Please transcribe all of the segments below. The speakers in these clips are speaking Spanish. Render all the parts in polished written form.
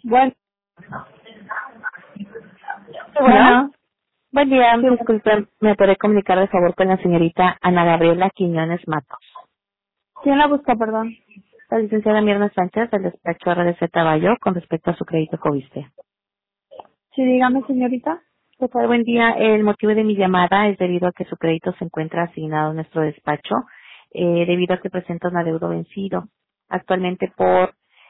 Bueno, Bueno, buen día, sí, disculpen, ¿me podré comunicar de favor con la señorita Ana Gabriela Quiñones Matos? ¿quién la busca, perdón? La licenciada Mirna Sánchez del despacho RDC Taballo con respecto a su crédito Foviste. Sí, dígame, señorita. ¿Qué tal? Buen día. El motivo de mi llamada es debido a que su crédito se encuentra asignado en nuestro despacho, debido a que presenta un adeudo vencido, actualmente por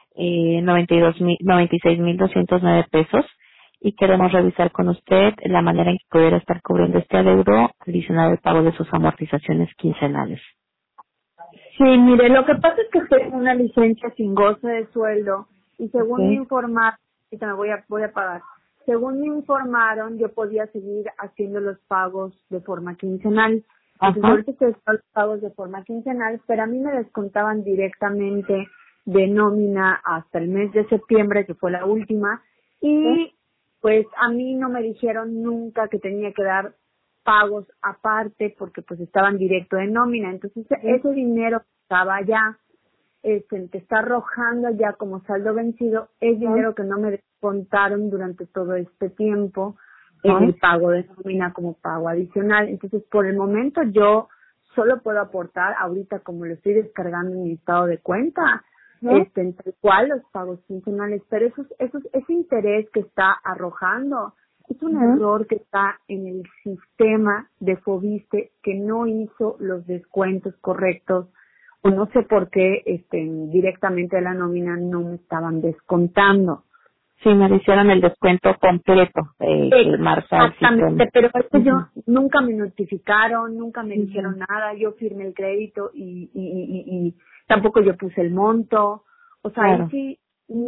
96,209 pesos, y queremos revisar con usted la manera en que pudiera estar cubriendo este adeudo adicional al pago de sus amortizaciones quincenales. Sí, mire, lo que pasa es que estoy en una licencia sin goce de sueldo y según me Okay. informaron, ahorita me voy a pagar, según me informaron, yo podía seguir haciendo los pagos de forma quincenal. Entonces, Ajá. ahorita estoy haciendo los pagos de forma quincenal, pero a mí me descontaban directamente de nómina hasta el mes de septiembre, que fue la última, Sí. y pues a mí no me dijeron nunca que tenía que dar pagos aparte porque pues estaban directo de nómina. Entonces Sí. ese dinero que estaba ya, te está arrojando ya como saldo vencido, es Ajá. dinero que no me descontaron durante todo este tiempo en Ajá. el pago de nómina como pago adicional. Entonces por el momento yo solo puedo aportar ahorita como lo estoy descargando en mi estado de cuenta, Ajá. en tal cual los pagos quincenales, pero ese interés que está arrojando es un Ajá. error que está en el sistema de Foviste que no hizo los descuentos correctos o no sé por qué directamente de la nómina no me estaban descontando. Sí, me hicieron el descuento completo que marca el sistema. Exactamente, pero es que yo Ujú. nunca me notificaron, nunca me Ujú. dijeron nada, yo firmé el crédito y tampoco yo puse el monto, o sea, ahí Claro. sí,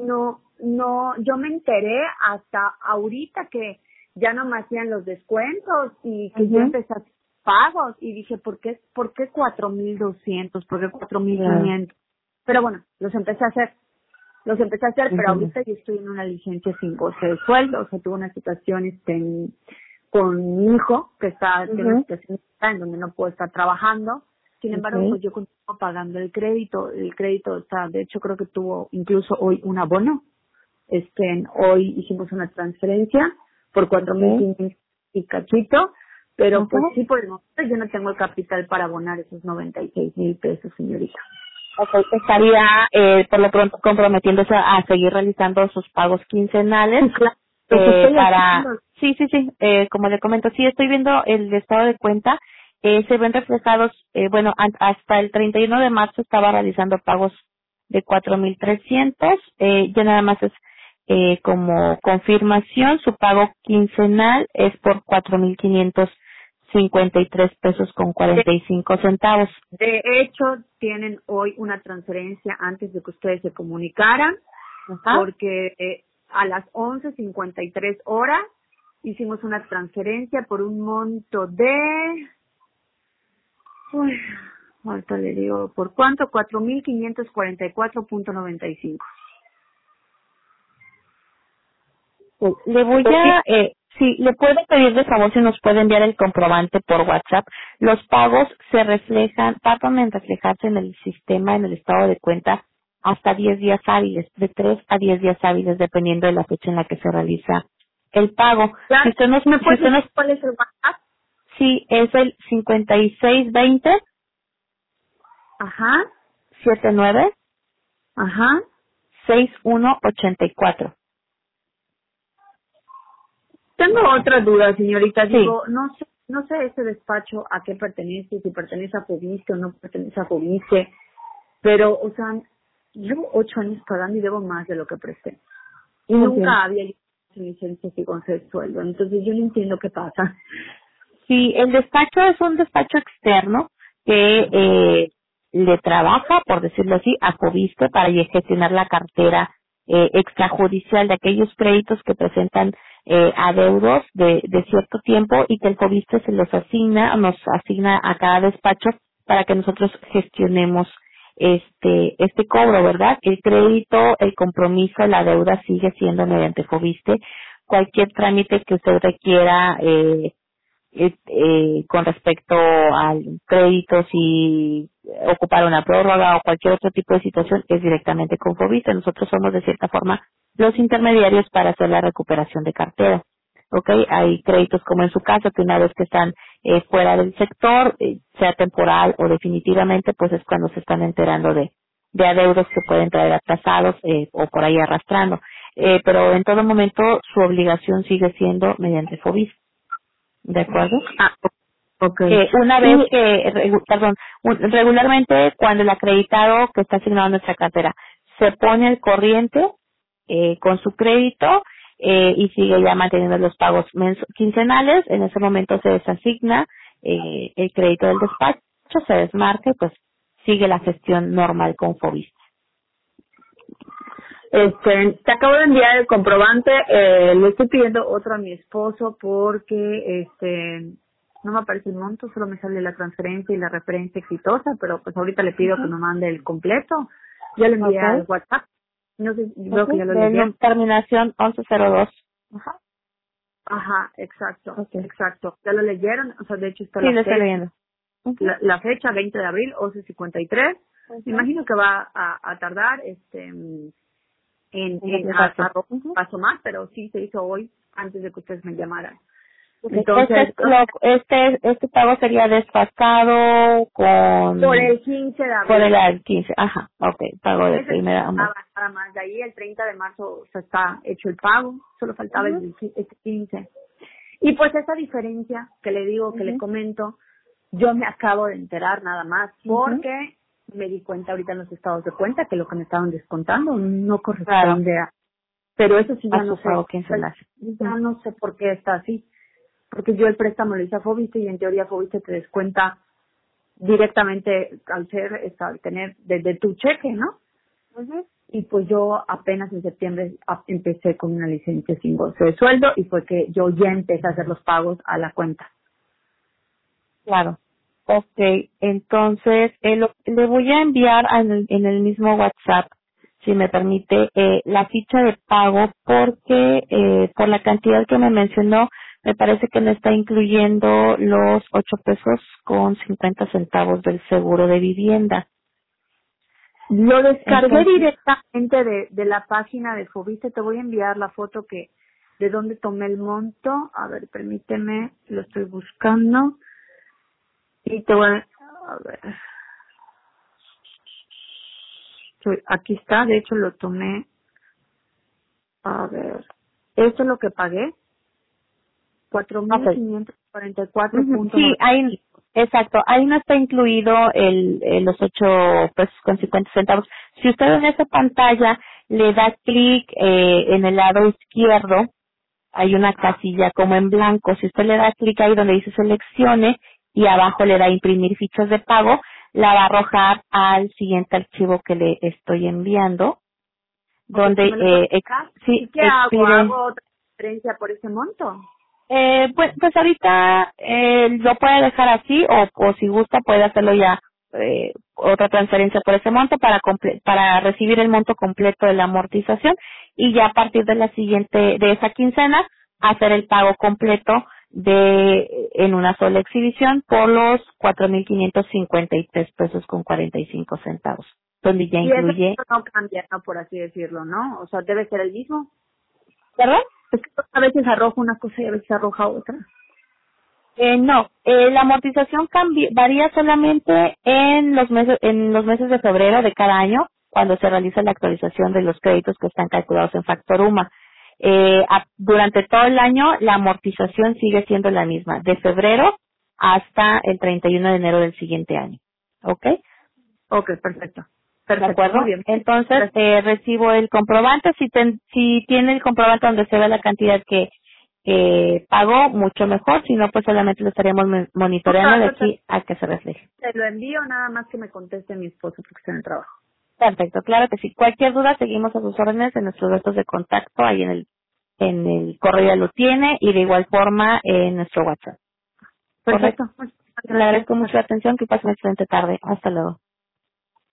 yo me enteré hasta ahorita que ya no me hacían los descuentos y que yo Ujú. empecé a hacer pagos y dije, ¿por qué 4,200? ¿Por qué cuatro mil Claro. quinientos? Pero bueno, los empecé a hacer, pero Ujú. ahorita yo estoy en una licencia sin goce de sueldo, o sea, tuve una situación con mi hijo, que tiene una Ujú. situación en donde no puedo estar trabajando, sin embargo, Okay. pues yo continúo pagando el crédito está, de hecho creo que tuvo incluso hoy un abono, hoy hicimos una transferencia por Okay. 4,500 y cachito, pero pues Ujú. sí, por el momento yo no tengo el capital para abonar esos 96,000 pesos, señorita. Okay. Estaría por lo pronto comprometiéndose a seguir realizando sus pagos quincenales Sí, claro, los estoy para... haciendo. Sí, sí, sí, como le comento, sí estoy viendo el estado de cuenta, se ven reflejados, bueno, hasta el 31 de marzo estaba realizando pagos de 4,300, ya nada más es como confirmación, su pago quincenal es por 4,553 pesos con 45 centavos. De hecho, tienen hoy una transferencia antes de que ustedes se comunicaran, Ajá. porque a las 11:53 hicimos una transferencia por un monto de, uy, ahorita le digo, ¿por cuánto? 4,544.95. Sí, le voy a, sí, le puedo pedir de favor si nos puede enviar el comprobante por WhatsApp. Los pagos se reflejan, tardan en reflejarse en el sistema, en el estado de cuenta, hasta 10 días hábiles, de 3 a 10 días hábiles, dependiendo de la fecha en la que se realiza el pago. Claro, ¿me Si puedes usted decir nos, cuál es el WhatsApp? sí, es el 5620 Ajá, 79 ajá. 6184. Tengo otra duda, señorita. Sí. Digo, no sé ese despacho a qué pertenece, si pertenece a Fobiste o no pertenece a Fobiste, pero, o sea, llevo 8 años pagando y debo más de lo que presté. Y Entiendo. nunca había yo hecho licencia y con el sueldo. Entonces yo no entiendo qué pasa. Sí, el despacho es un despacho externo que le trabaja, por decirlo así, a Fobiste para gestionar la cartera extrajudicial de aquellos créditos que presentan adeudos de cierto tiempo y que el Fobiste se los asigna, nos asigna a cada despacho para que nosotros gestionemos este cobro, ¿verdad? El crédito, el compromiso, la deuda sigue siendo mediante Fobiste. Cualquier trámite que usted requiera con respecto al crédito, si ocupar una prórroga o cualquier otro tipo de situación, es directamente con Foviste. Nosotros somos de cierta forma los intermediarios para hacer la recuperación de cartera. ¿Ok? Hay créditos como en su caso que una vez que están fuera del sector, sea temporal o definitivamente, pues es cuando se están enterando de adeudos que pueden traer atrasados o por ahí arrastrando. Pero en todo momento su obligación sigue siendo mediante Foviste. ¿De acuerdo? Ah, ok. Una vez que, regularmente cuando el acreditado que está asignado a nuestra cartera se pone al corriente con su crédito y sigue ya manteniendo los pagos quincenales, en ese momento se desasigna el crédito del despacho, se desmarca y pues sigue la gestión normal con Foviste. Te acabo de enviar el comprobante, le estoy pidiendo otro a mi esposo porque no me aparece el monto, solo me sale la transferencia y la referencia exitosa, pero pues ahorita le pido que me mande el completo. Ya le envié al WhatsApp. No sé, veo que ya lo leí. Terminación 1102. Ajá. Ajá, exacto, exacto. ¿Ya lo leyeron? O sea, de hecho está sí, lo estoy leyendo. La fecha, 20 de abril, 11:53. Me imagino que va a tardar, paso más, pero sí se hizo hoy antes de que ustedes me llamaran. Entonces, este pago sería desfasado con por el 15 de abril. Por el 15, ajá, okay, pago de primera. Nada más, de ahí el 30 de marzo se está hecho el pago, solo faltaba este 15. Y pues esa diferencia que le digo, que le comento, yo me acabo de enterar nada más, porque me di cuenta ahorita en los estados de cuenta que lo que me estaban descontando no corresponde a... Pero eso sí ya no sé. Ya no sé por qué está así. Porque yo el préstamo lo hice a Foviste y en teoría Foviste te descuenta directamente al tener desde tu cheque, ¿no? Y pues yo apenas en septiembre empecé con una licencia sin goce de sueldo y fue que yo ya empecé a hacer los pagos a la cuenta. Claro. Okay, entonces le voy a enviar en el mismo WhatsApp, si me permite, la ficha de pago porque por la cantidad que me mencionó, me parece que me está incluyendo los 8 pesos con 50 centavos del seguro de vivienda. Lo descargué directamente de la página de Foviste. Te voy a enviar la foto de donde tomé el monto. A ver, permíteme, lo estoy buscando. Y te voy a ver. Aquí está, de hecho lo tomé. A ver, esto es lo que pagué. 4,544 puntos. Sí, ahí, exacto, ahí no está incluido los 8 pesos con 50 centavos. Si usted en esa pantalla le da clic en el lado izquierdo, hay una casilla como en blanco. Si usted le da clic ahí donde dice seleccione y abajo le da imprimir fichas de pago, la va a arrojar al siguiente archivo que le estoy enviando, donde ¿qué hago? ¿Hago otra transferencia por ese monto? Pues ahorita lo puede dejar así o si gusta puede hacerlo ya otra transferencia por ese monto para recibir el monto completo de la amortización y ya a partir de de esa quincena hacer el pago completo en una sola exhibición por los 4,553 pesos con 45 centavos, donde ya incluye. Eso no cambia, ¿no? Por así decirlo, ¿no? O sea, debe ser el mismo. ¿Verdad? Es que a veces arroja una cosa y a veces arroja otra. No, la amortización varía solamente en los meses de febrero de cada año, cuando se realiza la actualización de los créditos que están calculados en Factoruma. Durante todo el año la amortización sigue siendo la misma, de febrero hasta el 31 de enero del siguiente año. ¿Ok? Ok, perfecto. ¿De acuerdo? Entonces, recibo el comprobante. Si tiene el comprobante donde se ve la cantidad que pagó, mucho mejor. Si no, pues solamente lo estaríamos monitoreando de aquí a que se refleje. Te lo envío, nada más que me conteste mi esposo porque está en el trabajo. Perfecto, claro que sí. Cualquier duda, seguimos a sus órdenes en nuestros datos de contacto. Ahí en el correo ya lo tiene y de igual forma en nuestro WhatsApp. Perfecto. Le agradezco mucho la atención. Que pasen una excelente tarde. Hasta luego.